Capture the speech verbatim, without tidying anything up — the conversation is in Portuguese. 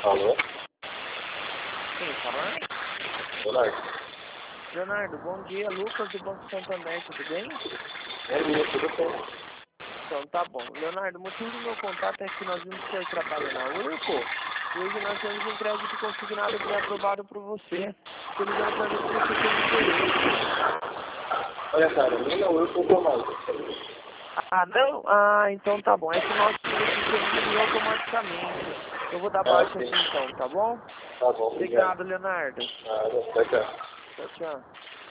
Alô? Quem falar? Leonardo. Leonardo, bom dia. Lucas do Banco Santander, tudo bem? É minha, tudo bem. Então tá bom. Leonardo, o motivo do meu contato é que nós vimos que o senhor trabalha na Urco e hoje nós temos um crédito consignado pré-aprovado por você. Estou ligando para ver se você tem interesse. Olha, cara, nem na Urco eu tô mais. Ah, não? Ah, então tá bom. É que o nosso sistema desligou automaticamente. Eu vou dar baixa aqui então, tá bom? Tá bom, Obrigado, obrigado. Leonardo. Nada, tchau, tchau. Tchau, tchau.